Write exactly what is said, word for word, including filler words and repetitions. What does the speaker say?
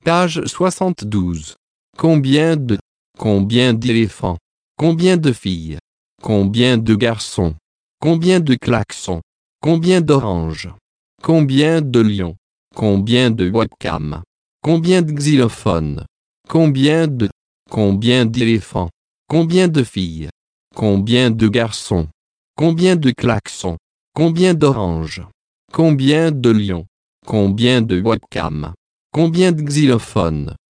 Page soixante-douze. Combien de, combien d'éléphants? Combien de filles? Combien de garçons? Combien de klaxons? Combien d'oranges? Combien de lions? Combien de webcams? Combien de xylophones? Combien de, combien d'éléphants? Combien de filles? Combien de garçons? Combien de klaxons? Combien d'oranges? Combien de lions? Combien de webcams? Combien de xylophones?